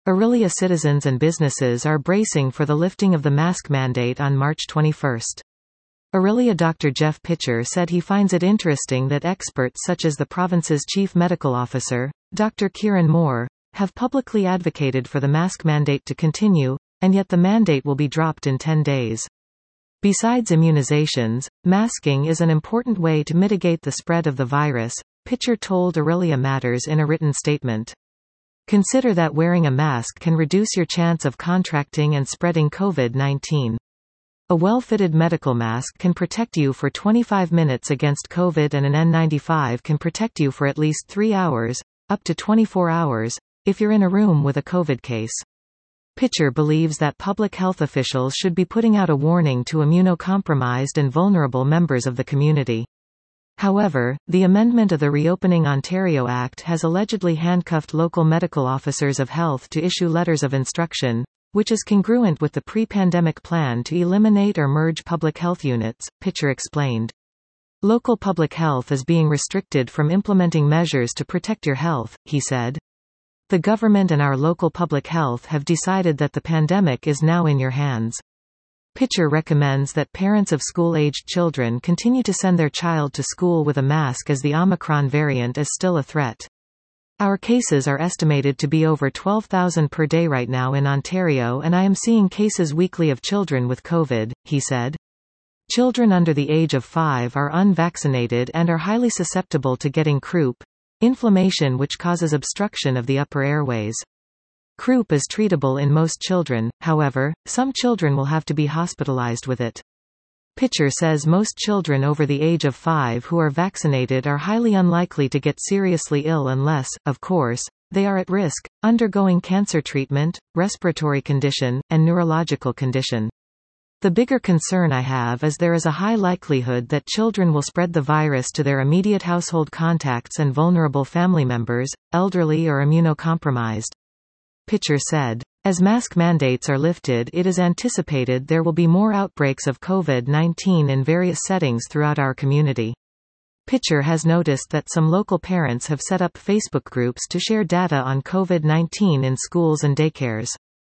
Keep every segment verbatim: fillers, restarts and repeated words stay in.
Orillia citizens and businesses are bracing for the lifting of the mask mandate on March twenty-first. Orillia Doctor Jeff Pitcher said he finds it interesting that experts such as the province's chief medical officer, Doctor Kieran Moore, have publicly advocated for the mask mandate to continue, and yet the mandate will be dropped in ten days. Besides immunizations, masking is an important way to mitigate the spread of the virus, Pitcher told Orillia Matters in a written statement. Consider that wearing a mask can reduce your chance of contracting and spreading COVID nineteen. A well-fitted medical mask can protect you for twenty-five minutes against COVID, and an N ninety-five can protect you for at least three hours, up to twenty-four hours, if you're in a room with a COVID case. Pitcher believes that public health officials should be putting out a warning to immunocompromised and vulnerable members of the community. However, the amendment of the Reopening Ontario Act has allegedly handcuffed local medical officers of health to issue letters of instruction, which is congruent with the pre-pandemic plan to eliminate or merge public health units, Pitcher explained. Local public health is being restricted from implementing measures to protect your health, he said. The government and our local public health have decided that the pandemic is now in your hands. Pitcher recommends that parents of school-aged children continue to send their child to school with a mask as the Omicron variant is still a threat. Our cases are estimated to be over twelve thousand per day right now in Ontario, and I am seeing cases weekly of children with COVID, he said. Children under the age of five are unvaccinated and are highly susceptible to getting croup, inflammation which causes obstruction of the upper airways. Croup is treatable in most children, however, some children will have to be hospitalized with it. Pitcher says most children over the age of five who are vaccinated are highly unlikely to get seriously ill unless, of course, they are at risk, undergoing cancer treatment, respiratory condition, and neurological condition. The bigger concern I have is there is a high likelihood that children will spread the virus to their immediate household contacts and vulnerable family members, elderly or immunocompromised. Pitcher said. As mask mandates are lifted, it is anticipated there will be more outbreaks of COVID nineteen in various settings throughout our community. Pitcher has noticed that some local parents have set up Facebook groups to share data on COVID nineteen in schools and daycares.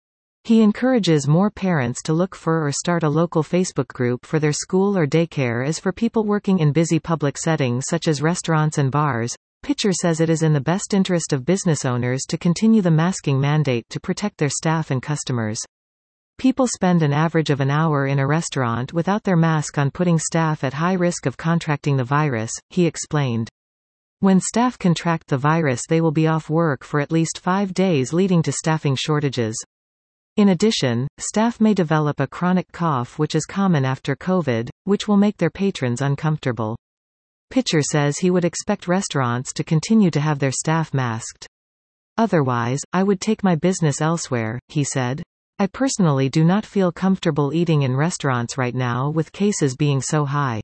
He encourages more parents to look for or start a local Facebook group for their school or daycare. As for people working in busy public settings such as restaurants and bars, Pitcher says it is in the best interest of business owners to continue the masking mandate to protect their staff and customers. People spend an average of an hour in a restaurant without their mask on, putting staff at high risk of contracting the virus, he explained. When staff contract the virus, they will be off work for at least five days, leading to staffing shortages. In addition, staff may develop a chronic cough, which is common after COVID, which will make their patrons uncomfortable. Pitcher says he would expect restaurants to continue to have their staff masked. Otherwise, I would take my business elsewhere, he said. I personally do not feel comfortable eating in restaurants right now with cases being so high.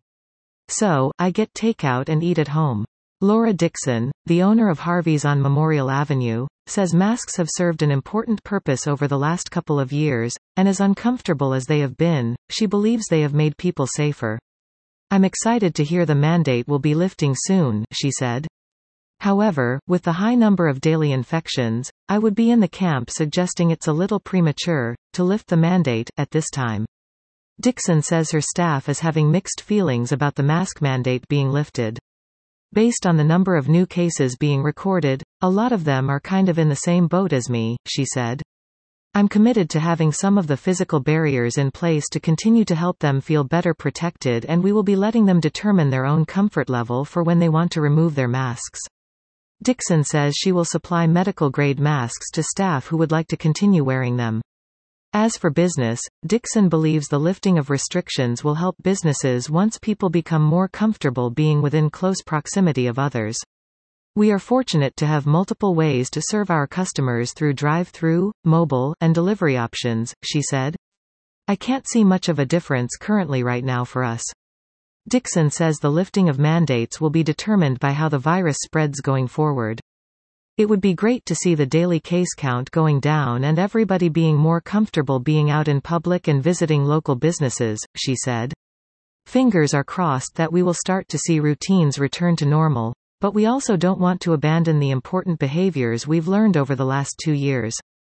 So, I get takeout and eat at home. Laura Dixon, the owner of Harvey's on Memorial Avenue, says masks have served an important purpose over the last couple of years, and as uncomfortable as they have been, she believes they have made people safer. I'm excited to hear the mandate will be lifting soon, she said. However, with the high number of daily infections, I would be in the camp suggesting it's a little premature to lift the mandate at this time. Dixon says her staff is having mixed feelings about the mask mandate being lifted. Based on the number of new cases being recorded, a lot of them are kind of in the same boat as me, she said. I'm committed to having some of the physical barriers in place to continue to help them feel better protected, and we will be letting them determine their own comfort level for when they want to remove their masks. Dixon says she will supply medical-grade masks to staff who would like to continue wearing them. As for business, Dixon believes the lifting of restrictions will help businesses once people become more comfortable being within close proximity of others. We are fortunate to have multiple ways to serve our customers through drive-through, mobile, and delivery options, she said. I can't see much of a difference currently right now for us. Dixon says the lifting of mandates will be determined by how the virus spreads going forward. It would be great to see the daily case count going down and everybody being more comfortable being out in public and visiting local businesses, she said. Fingers are crossed that we will start to see routines return to normal, but we also don't want to abandon the important behaviors we've learned over the last two years.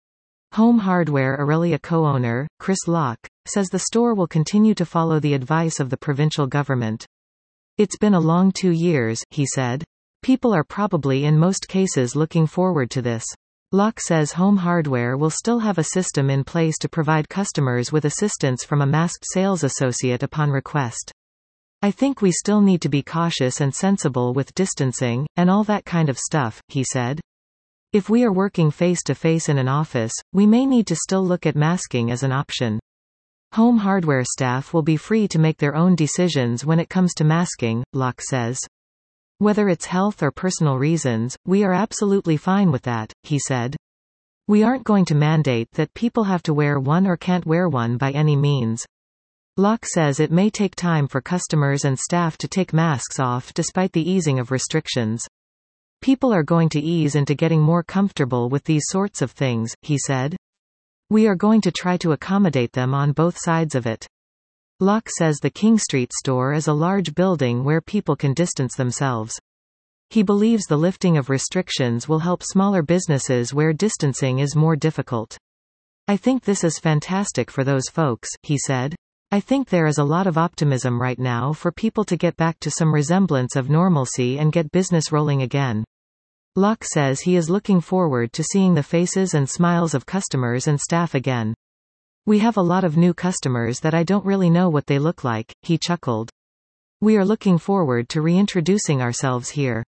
Home Hardware Aurelia co-owner, Chris Locke, says the store will continue to follow the advice of the provincial government. It's been a long two years, he said. People are probably in most cases looking forward to this. Locke says Home Hardware will still have a system in place to provide customers with assistance from a masked sales associate upon request. I think we still need to be cautious and sensible with distancing, and all that kind of stuff, he said. If we are working face-to-face in an office, we may need to still look at masking as an option. Home Hardware staff will be free to make their own decisions when it comes to masking, Locke says. Whether it's health or personal reasons, we are absolutely fine with that, he said. We aren't going to mandate that people have to wear one or can't wear one by any means. Locke says it may take time for customers and staff to take masks off despite the easing of restrictions. People are going to ease into getting more comfortable with these sorts of things, he said. We are going to try to accommodate them on both sides of it. Locke says the King Street store is a large building where people can distance themselves. He believes the lifting of restrictions will help smaller businesses where distancing is more difficult. I think this is fantastic for those folks, he said. I think there is a lot of optimism right now for people to get back to some resemblance of normalcy and get business rolling again. Locke says he is looking forward to seeing the faces and smiles of customers and staff again. We have a lot of new customers that I don't really know what they look like, he chuckled. We are looking forward to reintroducing ourselves here.